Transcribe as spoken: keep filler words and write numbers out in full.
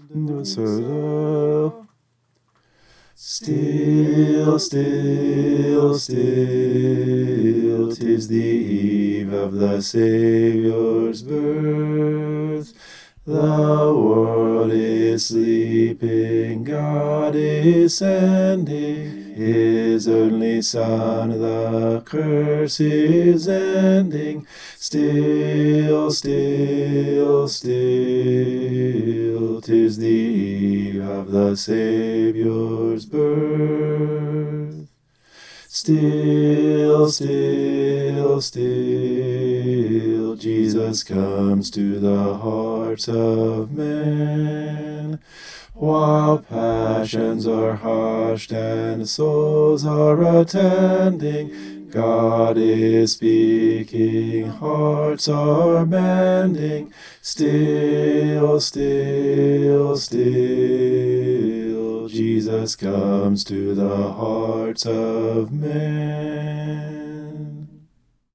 Still, still, still, still, 'tis the eve of the Saviour's birth. The world is sleeping, God is sending His only Son, the curse is ending. Still, still, still, 'tis the eve of the Saviour's birth. Still, still, still, Jesus comes to the hearts of men. While passions are hushed and souls are attending, God is speaking, hearts are mending. Still, still, still, Jesus comes to the hearts of men.